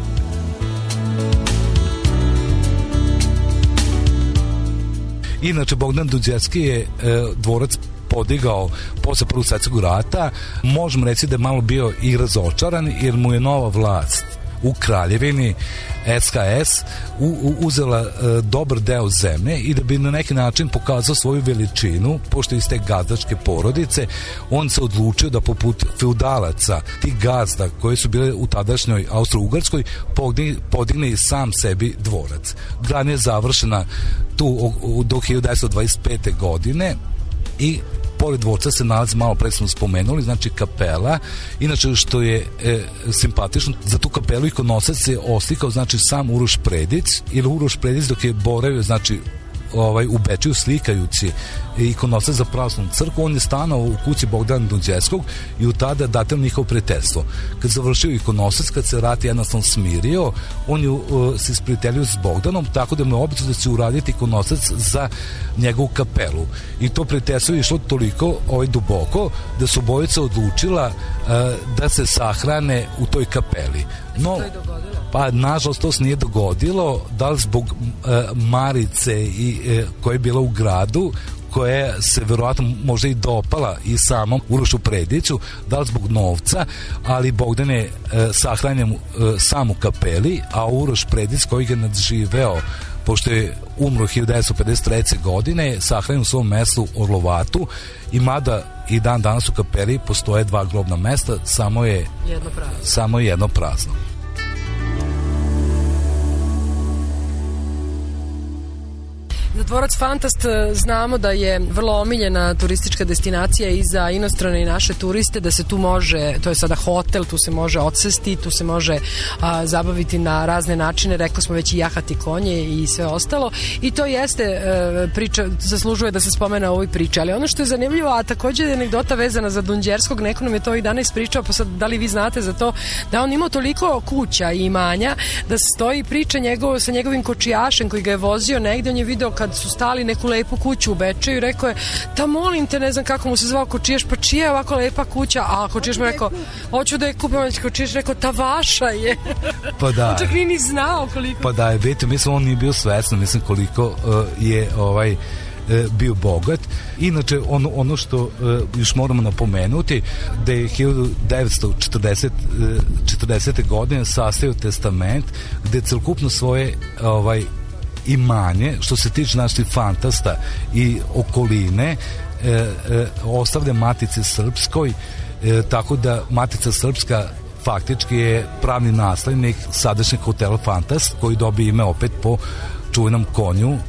S5: Inače, Bogdan Dunđerski je dvorac podigao posle Prvog svjetskog rata. Možemo reći da je malo bio i razočaran, jer mu je nova vlast u Kraljevini SHS uzela dobar deo zemlje i da bi na neki način pokazao svoju veličinu, pošto iz te gazdačke porodice, on se odlučio da poput feudalaca, tih gazda koje su bile u tadašnjoj Austro-Ugarskoj, podigne i sam sebi dvorac. Gradnja je završena tu do 1925. godine i pored dvorca se nalazi, malo pre smo spomenuli, znači kapela. Inače, što je simpatično, za tu kapelu ikonosac se oslikao, znači, sam Uroš Predić, ili Uroš Predić dok je boravio, znači, u Bečeju slikajući ikonostac za pravoslavnu crkvu. On je stanao u kući Bogdana Dunđerskog i u tada datel njihovo prijateljstvo. Kad završio ikonostac, kad se rat jednostavno smirio, on je se isprijateljio s Bogdanom, tako da mu je obično da će uraditi ikonostac za njegovu kapelu. I to prijateljstvo je išlo toliko duboko da su obojica odlučila da se sahrane u toj kapeli. No, pa nažalost to se nije dogodilo, da li zbog Marice koja je bila u gradu, koja se verovatno možda i dopala i samom Urošu Prediću, da li zbog novca, ali Bogdan je sahranjen sam u kapeli, a Uroš Predić koji ga nadživeo, pošto je umro 1953. godine, sahranjen u svom mestu Orlovatu, i mada i dan danas u kapeli postoje 2 grobna mesta, samo je jedno prazno.
S4: Dvorac Fantast znamo da je vrlo omiljena turistička destinacija i za inostrane i naše turiste, da se tu može, to je sada hotel, tu se može odsesti, tu se može zabaviti na razne načine, rekli smo već i jahati konje i sve ostalo, i to jeste priča, zaslužuje da se spomene o ovoj priči, ali ono što je zanimljivo, a također je anegdota vezana za Dunđerskog, neko nam je to i danas pričao, pa sad da li vi znate za to, da on imao toliko kuća i imanja, da stoji priča sa njegovim kočijašem koji ga je vozio negde, on je video kad su stali neku lepu kuću u Bečeju i rekao je, da molim te, ne znam kako mu se zvao kočijaš, pa čija je ovako lepa kuća, a kočijaš mu rekao, hoću da je kupim, kočijaš rekao, ta vaša je.
S5: Pa da.
S4: On čak nije ni znao koliko.
S5: Pa da, vidite, mislim, on nije bio svesno, mislim koliko je bio bogat. Inače, ono što još moramo napomenuti, da je 1940. godine sastavio testament gde celokupno svoje imanje, što se tiče naših Fantasta i okoline, ostavlja Matici Srpskoj, tako da Matica Srpska faktički je pravni naslednik sadašnjeg hotela Fantast, koji dobije ime opet po čuvenom konju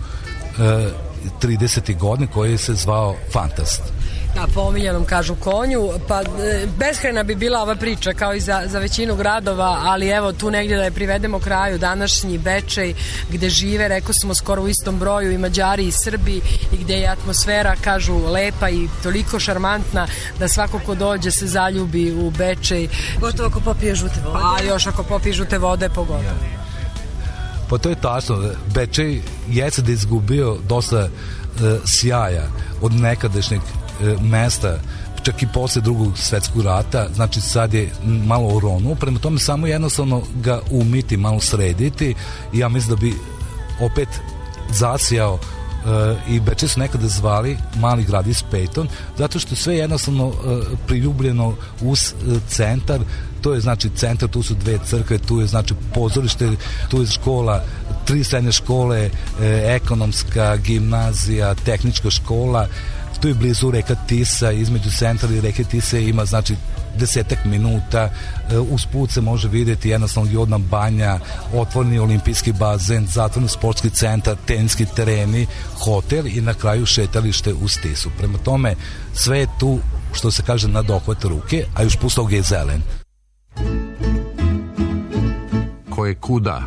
S5: 30. godine, koji se zvao Fantast.
S4: Da, po omiljenom kažu konju, pa beskrajna bi bila ova priča kao i za većinu gradova, ali evo tu negdje da je privedemo kraju, današnji Bečej gde žive, rekao smo, skoro u istom broju i Mađari i Srbi, i gde je atmosfera, kažu, lepa i toliko šarmantna da svako ko dođe se zaljubi u Bečej.
S3: Gotovo ako popije žute vode.
S4: A još ako popije žute vode, pogotovo.
S5: Pa to je tačno. Bečej jeste da je izgubio dosta sjaja od nekadašnjeg mesta, čak i posle Drugog svetskog rata, znači sad je malo uronuo, prema tome samo jednostavno ga umiti, malo srediti, i ja mislim da bi opet zasijao. I Bečej su nekada zvali mali gradić Pejton, zato što sve jednostavno priljubljeno uz centar. To je znači centar, tu su 2 crkve, tu je znači pozorište, tu je škola, 3 srednje škole, ekonomska, gimnazija, tehnička škola, tu je blizu reka Tisa, između centra i reke Tise ima znači 10 minuta, usput se može vidjeti jednostavno jodna banja, otvoreni olimpijski bazen, zatvoreni sportski centar, teniski tereni, hotel i na kraju šetalište uz Tisu. Prema tome, sve je tu, što se kaže, na dohvat ruke, a još plus toga je zelen.
S1: Ko je kuda?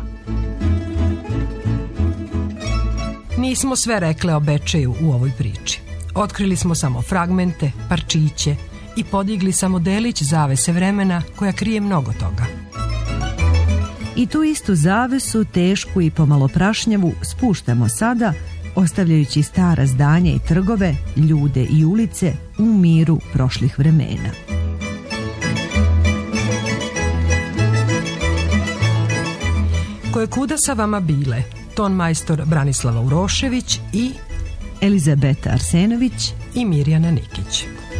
S4: Nismo sve rekle o Bečeju u ovoj priči. Otkrili smo samo fragmente, parčiće i podigli samo delić zavese vremena koja krije mnogo toga.
S3: I tu istu zavesu, tešku i pomalo prašnjavu, spuštamo sada, ostavljajući stara zdanja i trgove, ljude i ulice u miru prošlih vremena.
S4: Koje kuda sa vama bile? Ton majstor Branislava Urošević i
S3: Elizabeta Arsenović
S4: i Mirjana Nikić.